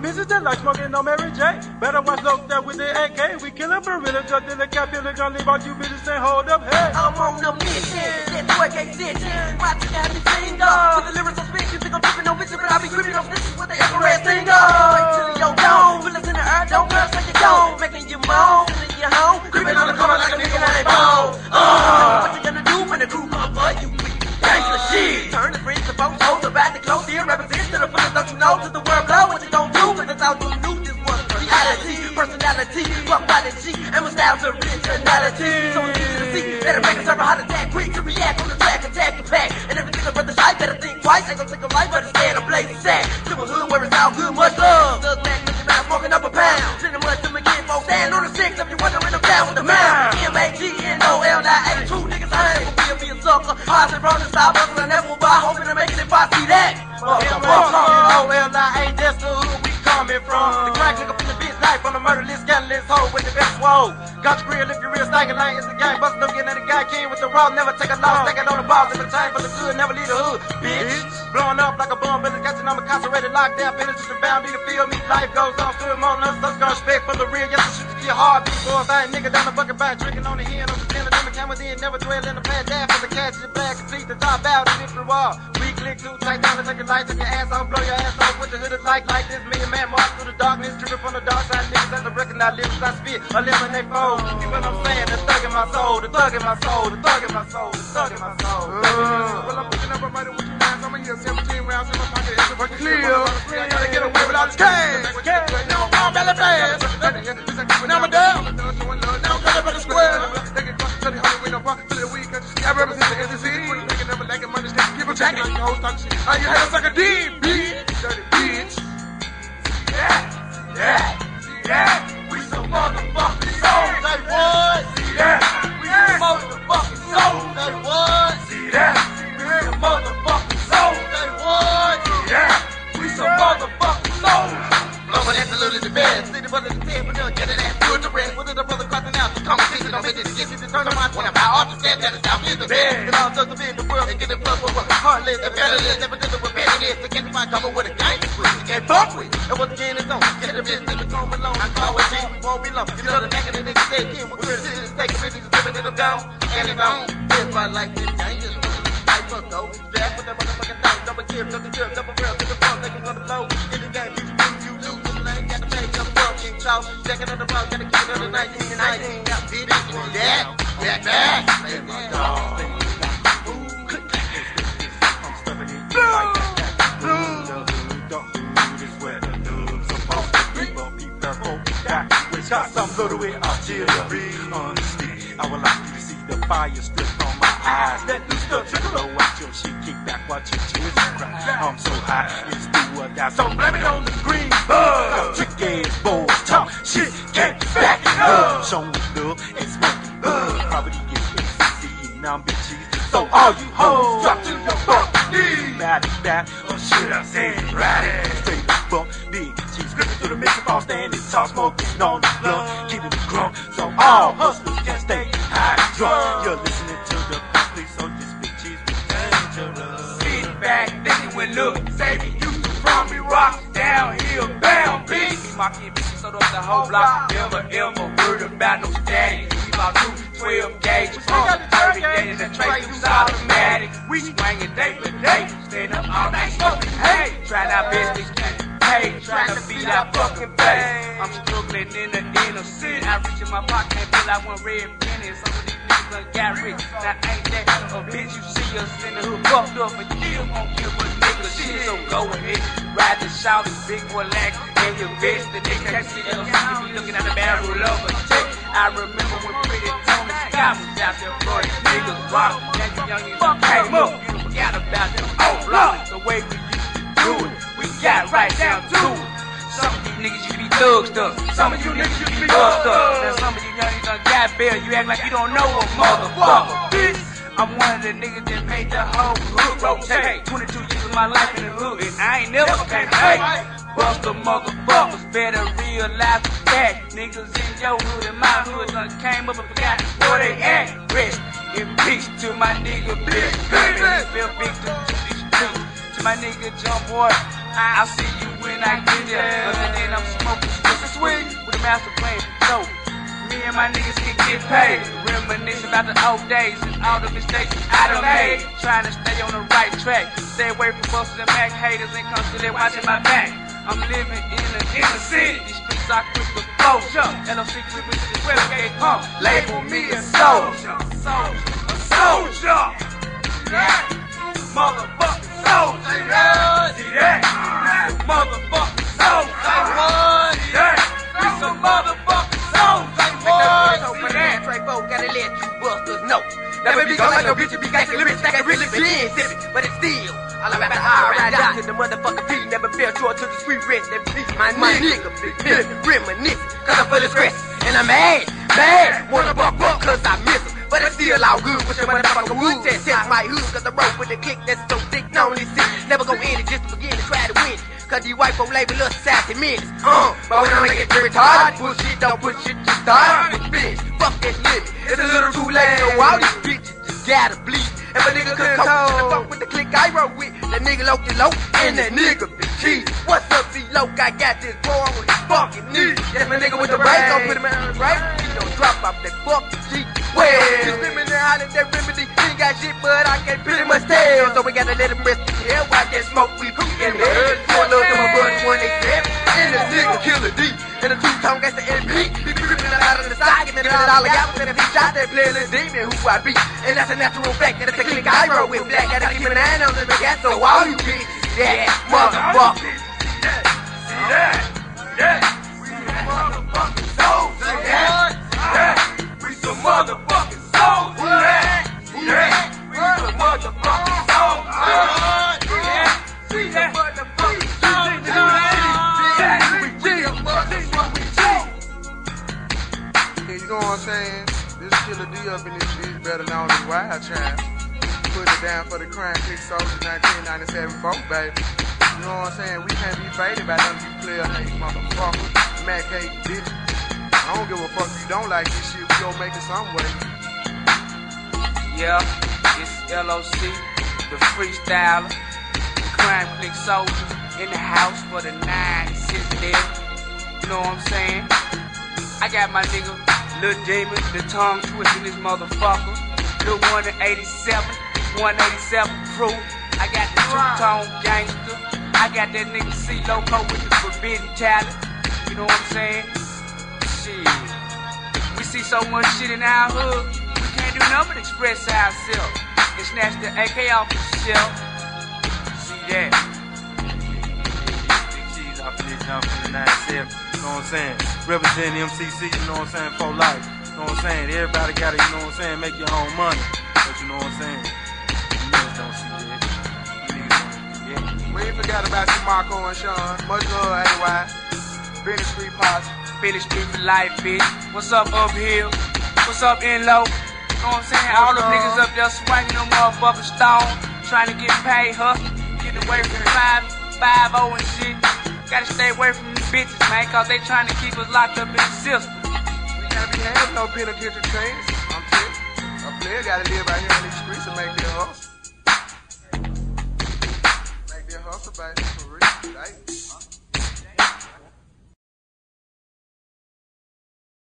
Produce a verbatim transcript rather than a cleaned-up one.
bitches that like smoking on Mary J. Better watch low there with the A K. We kill a gorilla, drug dealer, cap dealer, gonna leave all you bitches and hold up, hey. I'm on the mission, that boy can't sit. Watch it have me sing up. With the lyrics on speak, you think I'm tripping on bitches, but I be gripping on this is what the Everest thing up. Wait till your dome, bullets in the earth, don't brush like you don't. Making you moan, till you home, creeping on the corner like a nigga that ain't bone. Uh, what you gonna do when the crew come for you? Gangsta shit. Turn the friends to folks, hold the back to close here, represent to the fullest, don't you know? To the world blow what you don't do, cause that's how you knew this was reality, personality, fuck by the G, and my style's originality. So it's easy to see that it make a server heart attack, quick to react on the track, attack the pack. And everything the brother's life, better think twice, ain't gonna take a life, but instead of blazing sack. To a hood where it's all good, much love. Thug man, looking around, smoking up a pound. Send them much to me again, folks, stand on the six, if you wondering, I'm down with the mound. M A G N O L I A, true niggas, I ain't gonna be a sucker. Eyes and from the side, but I never will buy, hoping to make it if I see that. M A G N O L I A, that's the hood we coming from. The crack nigga from the bitch life on the murder list, scandalous hoe with the best woe. Got your grill if you real stinking like it's the game. Bustin' up getting at the guy king with the raw, never take a loss. Take it on the balls in the time for the good, never leave the hood, bitch. Blowing up like a bomb, really catching, I'm incarcerated, locked down, penetration bound, need to feel me. Life goes on, still on us, such got respect for the real. Yes, the shit to get hard, beat boys, I ain't nigga down the bucket back, drinking on the end of the pen, of them camera then, never dwell in the past, half for the cash, is black, complete the top out, and it's the wall. We click too tight down to take a light, take your ass off, blow your ass off with the hood of light, like this, me and man march through the darkness, tripping from the dark side, niggas that's the record, I live as I spit, eliminate foes, see what I'm saying, the thug in my soul, the thug in my soul, the thug in my soul, the thug in my soul. Well, I'm picking up a mighty with you now, I'm here, seventeen rounds in my pocket, it's a fucking clear. I gotta get away without the cash. Now I'm all belly fast. Now I'm down. Now I'm coming for the square. They can cross the hundred with no pocket till the week. I represent the N C C. Nigga never like a money, just give a jacket. Your whole stock shit. All you had is like a D, bitch. Dirty bitch. Yeah, yeah, yeah. We some motherfucking souls. Say what? See that? We some motherfucking souls. Say what? See that? We some motherfucking souls. Say what? Yeah. We some motherfucking souls. Blowing at the little the bed. See the brother the ten, but they'll get it ass. Do it the rest. What is the brother crossing out? Competition don't make it. Get it to turn around. When I buy off the stand, that is out in the bed. It all does the bid, the world, and get it plus with heartless. And better than never did it with better than to get my cover with a gang with. You can't fuck with. And once again, it's on. Get the business, niggas home alone. I call it G, we won't be long. You know the neck of the niggas say, kid, we're good. This is taking it, just giving it a down. And it's on. It's my life, it's dangerous. Life will go. Back with that motherfucking thing. Double kill, double kill, double barrel, to the front, they can run the flow. In the game, you win, you lose. The lane, got the pay, got the ball, king chow. Second on the ball, got the kill on the nineteen nineteen. Got beat it, yeah, back, back. Play my dog. Got some little bit artillery. Honestly, I would like you to see the fire strip on my eyes. That new stuff trickle out your shit, kick back, watch your tears cry. I'm so high, it's do or die. So blame it on the green bug. Trick ass boys talk shit, can't back it up. Show me love and smoke the bug. Probably get N C C and I'm bitches. So all you hoes drop to your fuck knees. Mad at that, or should I say it right? Straight up, big G, scripting through the mix of all standing, talk smoking on the blunt, keeping it grown, so all hustlers can stay high drunk. You're listening to the police, so this bitch is dangerous. Sit back, thinking when look, saving you from me, rock downhill, bound, bitch. Me, my kid, bitch, sold up the whole block. Never ever worried about no static. We about two twelve gauge, pump, thirty gauge, and trace through automatic. We swinging day for day, stand up all night smoking. Hey, trying our best to get paid, trying to beat our fucking face. I'm struggling in the inner city. I reach in my pocket and pull out one red penny. Some of these niggas done got rich. Now ain't that a bitch? You see us in the hood fucked up, but you still gon' give a nigga shit. So go ahead, ride the shout, big boy lack in your vest. The nigga can't see that. You be looking at the barrel of a check. I remember when Pretty Tony Scott was out there blowing niggas rock. Now you young niggas came up, you forgot about them old blocks. The way we used to do it, we got right down to it. Some of these niggas used to be thug stuff. Some of you niggas used to be thug stuff. Now some of you young niggas done got bail. You act like you don't know a motherfucker, bitch. I'm one of the niggas that made the whole hood rotate. twenty-two years of my life in the hood, and I ain't never came late. Buster motherfuckers better realize that niggas in your hood and my hood done came up and forgot where they at. Rest in peace to my nigga Big Baby. Feel big to these streets. To my nigga Jump Boy, I'll see you when I get there. Until then, I'm smoking Swisher Sweet with a master plan. So, me and my niggas can get paid. Reminisce about the old days and all the mistakes I done made. Trying to stay on the right track. Stay away from busters and Mac haters and constantly watching my back. I'm living in the inner city. These streets are quick to closure. L O C quick with the twelve K pump. Label me a soldier. Soldier. A soldier. Yeah. Motherfucking soldier. See that? See that? Motherfucking soldier. See that? We some motherfucking soldiers. See that? Trey Folk gotta let you busters know. Never be gonna like no bitch, you be gangsta lyrics that can really be exhibit. But it's still all about the high ride down to the motherfucking beat. Never fell short to the sweet rest. That beat my, my nigga, big Billy, reminiscing. Cause I'm full of stress. And I'm mad, mad. Wanna buck up cause I miss him. But it's still all good with your motherfucking wood. Test test my hood cause the rope with the click that's so thick. Not only sick, never gon' end it just to begin to try to win it. Cause these white folk label us sassy minutes. Uh, but we don't make it retarded. Bullshit don't push shit to start. It's finished. Fuck that limit. It's a little too late. So all these bitches just gotta bleed. If a nigga could cope to the fuck with the click I roll with, that nigga low to low, and that nigga be cheap. What's up, C-Loke? I got this boy on his fucking knees. That's my nigga with the brain, gon' put him out on the right. He don't drop off that fucking G. Well, you slimming and hollering that remedy. He ain't got shit, but I can't pretty much tell. So we gotta let him rest in hell while that smoke we put in hell. Pour a little to my brother one eighty-seven. And this nigga Killer D. And the two-tone got the M P. He be ripping that out of the side, giving it all the gallons. And if he shot that playlist demon, who I be. And that's a natural fact that it's a click I roll with black. Gotta keep an eye on the gas, so all you bitches see that motherfucker. See that? Yeah. We some motherfucking soldiers. Yeah. We some motherfucking soldiers. Yeah. We some motherfucking soldiers. Yeah. We some motherfucking soldiers. Yeah. We some motherfucking soldiers. Yeah, you know what I'm saying? This Killer D up in this bitch, better known as Wild Child. Put it down for the crime click soldiers nineteen ninety-seven folk, baby. You know what I'm saying? We can't be faded by none of you player hate motherfuckers. Mac hate bitch. I don't give a fuck if you don't like this shit. We gon' make it some way. Yeah, it's L O C, the freestyler, the crime click soldiers in the house for the nine six there. You know what I'm saying? I got my nigga Lil Demon, the tongue twisting this motherfucker. Lil one eighty-seven, one eighty-seven crew. I got the two-tone gangster. I got that nigga C-Loco with the forbidden talent. You know what I'm saying? Shit. We see so much shit in our hood, we can't do nothing but express ourselves and snatch the A K off the shelf. See that? Big G's off of this jump from the ninety-seven. You know what I'm saying? Representing M C C, you know what I'm saying? For life. You know what I'm saying? Everybody gotta, you know what I'm saying, make your own money. But you know what I'm saying? You niggas don't see that. You niggas don't see that. We ain't forgot about you, Marco and Sean. Much love, A Y. Finish Street Posse. Finish Street for life, bitch. What's up, Uphill? What's up, Inlow? You know what I'm saying? All them niggas up there swinging them motherfucking stone, trying to get paid, hustle, getting away from five, five oh and shit. Gotta stay away from these bitches, man, cause they trying to keep us locked up in the system. We can't be having no penitentiary trains. I'm telling you. A player gotta live out here on these streets and make their hustle. Make their hustle, baby, for real. Right?